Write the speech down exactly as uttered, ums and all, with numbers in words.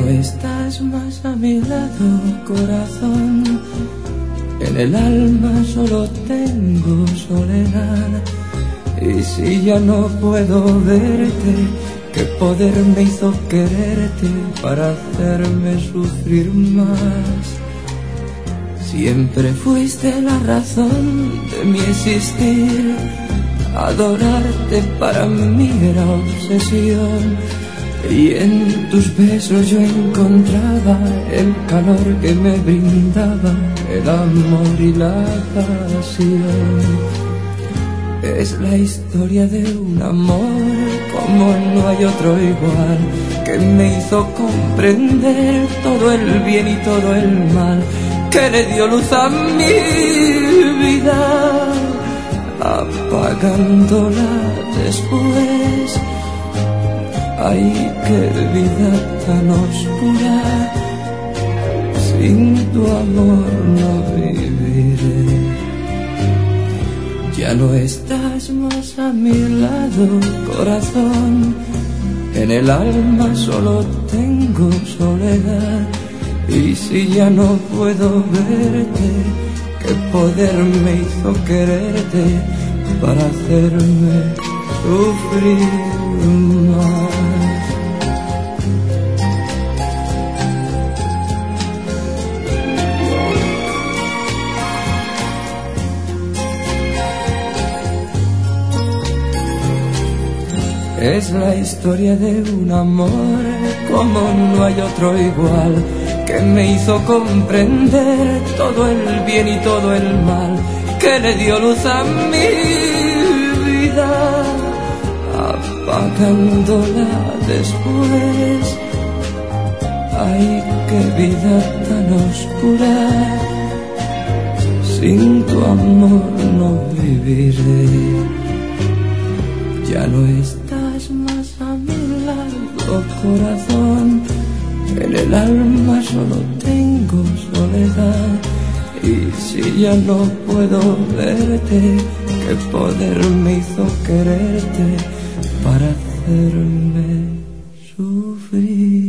no estás más a mi lado, corazón. En el alma solo tengo soledad. Y si ya no puedo verte, ¿qué poder me hizo quererte para hacerme sufrir más? Siempre fuiste la razón de mi existir. Adorarte para mí era obsesión. Y en tus besos yo encontraba el calor que me brindaba el amor y la pasión. Es la historia de un amor como no hay otro igual, que me hizo comprender todo el bien y todo el mal, que le dio luz a mi vida, apagándola después. Ay, qué vida tan oscura, sin tu amor no viviré. Ya no estás más a mi lado, corazón. En el alma solo tengo soledad. Y si ya no puedo verte, ¿qué poder me hizo quererte para hacerme sufrir más? Es la historia de un amor como no hay otro igual, que me hizo comprender todo el bien y todo el mal, que le dio luz a mi vida, apagándola después. Ay, qué vida tan oscura, sin tu amor no viviré. Ya no estás más a mi lado, corazón. En el alma solo tengo soledad. Y si ya no puedo verte, ¿qué poder me hizo quererte para hacerme sufrir?